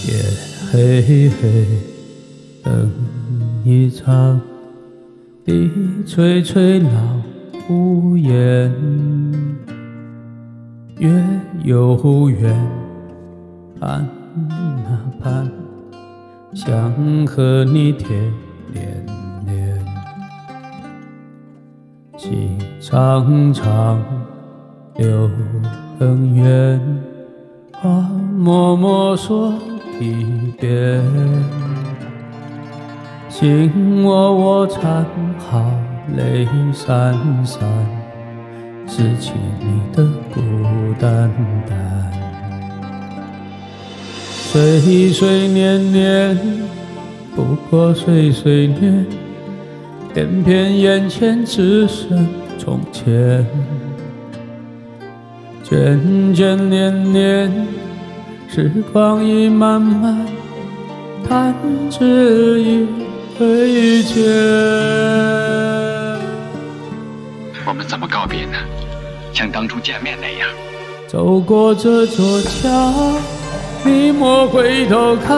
夜黑黑，灯一场，地垂垂老屋檐，月悠远，盼啊盼，想和你贴连连，细长长，留很远，话默默说一遍，心窝缠好，泪潸潸，拾起你的孤单单。岁岁年年，不过岁岁年，偏偏眼前只剩从前。眷眷恋恋，时光已漫漫，弹指一挥间。 我们怎么告别呢？像当初见面那样。 走过这座桥，你莫回头看，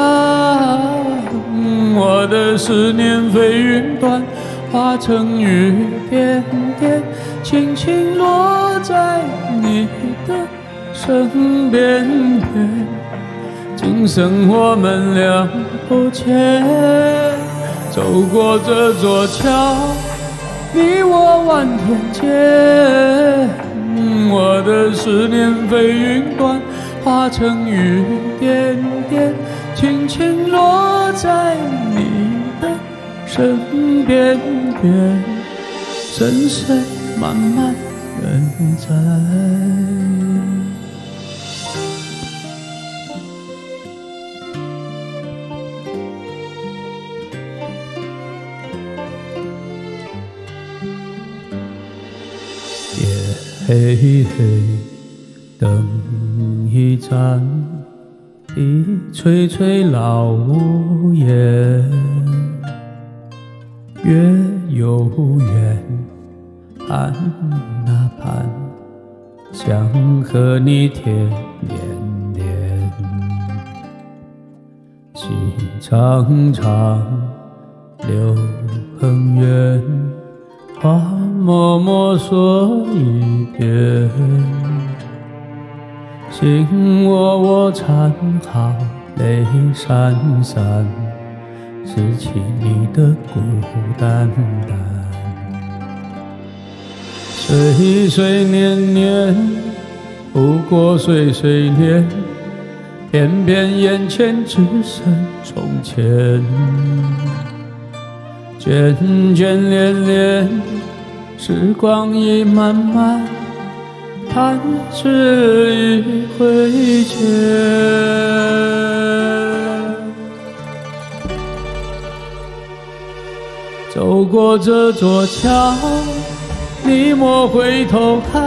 我的思念飞云端，化成雨点点，轻轻落在你的身边边。今生我们两不见，走过这座桥，你我万天间，我的思念飞云端，化成雨点点，轻轻落在你的身边边，深深漫漫人在。夜黑黑，灯一盏，地垂垂老屋檐，月悠远，盼啊盼，想和你贴连连，细长长，留很远，话默默说一遍，心窝缠好，泪潸潸，拾起你的孤单单。岁岁年年，不过岁岁年，偏偏眼前只剩从前。眷眷恋恋，时光已漫漫，弹指一挥间。走过这座桥，你莫回头看，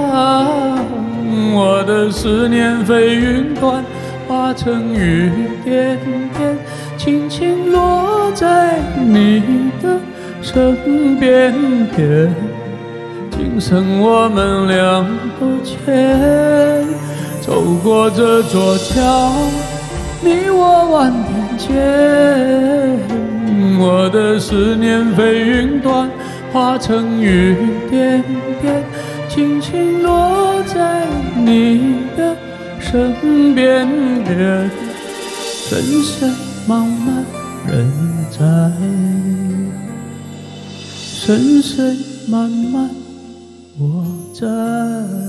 我的思念飞云端，化成雨点点，轻轻落在你的身边边。今生我们两不见，走过这座桥，你我万天间，我的思念飞云端，化成雨点点，轻轻落在你的身边边，深深茫茫人在，深深漫漫我在。